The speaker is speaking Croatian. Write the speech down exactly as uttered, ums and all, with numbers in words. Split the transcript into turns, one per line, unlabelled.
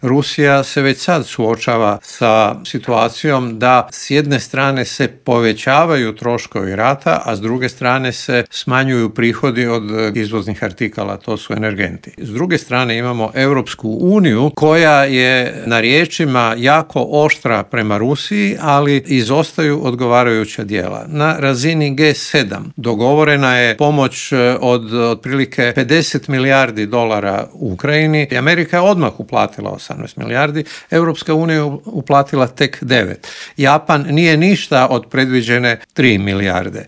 Rusija se već sad suočava sa situacijom da s jedne strane se povećavaju troškovi rata, a s druge strane se smanjuju prihodi od izvoznih artikala, to su energenti. S druge strane imamo Europsku uniju koja je na riječima jako oštra prema Rusiji, ali izostaju odgovarajuća djela. Na razini G sedam dogovorena je pomoć od otprilike pedeset milijardi dolara u Ukrajini. Amerika je odmah uplatila osamnaest milijardi, Europska unija je uplatila tek devet. Japan nije ništa od predviđene tri milijarde.